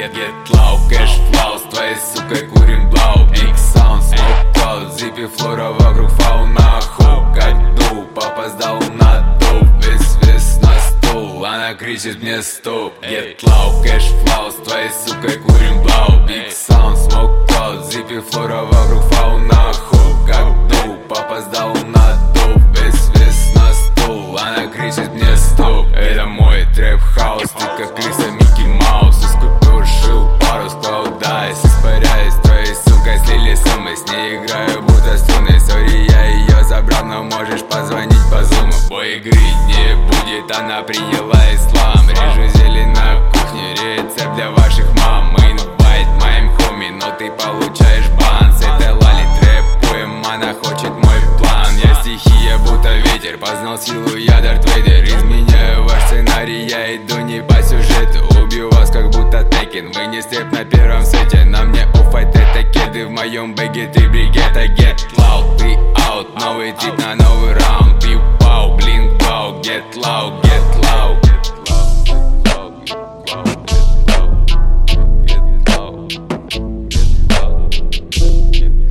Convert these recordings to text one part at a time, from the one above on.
get low, cash flow, с твоей сукой курим блау. Big sound, smoke cloud, зипи флора, вокруг фауна. Хук, отду, попоздал на дуб. Вес на стул, она кричит мне стоп. Get low, cash flow, с твоей сукой курим блау. Big sound, smoke cloud, зипи флора, вокруг фауна. Хук, отду, попоздал на дуб. Вес на стул, она кричит мне стоп. Это мой трэп-хаус, ты как крыса Микки Маус. Из купюр шил пару с клаудайс. Испаряюсь твоей сукой, слили сон. Мы с ней играю, будто струны. Сори, я ее забрал, но можешь позвонить по зуму. Бой игры не будет, она приняла ислам. Режу зелень на кухне, рецепт для ваших мам. Инвайт моим хоми, но ты получаешь бан. С этой лали трэпуем, она хочет мой план. Я стихия, будто ветер, познал силу, я Дарт Вейдер. Изменяю ваш сценарий, я иду не по сюжету. Убью вас, как будто Текен, вы не степ на первом сете. На мне оффайт, это кеды, в моем бэге ты бригета. Get loud, ты out, новый тип на новый раунд. Пиу пау, блинк бау, get loud, get loud.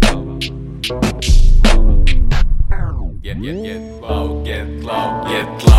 Get loud, get loud, get loud.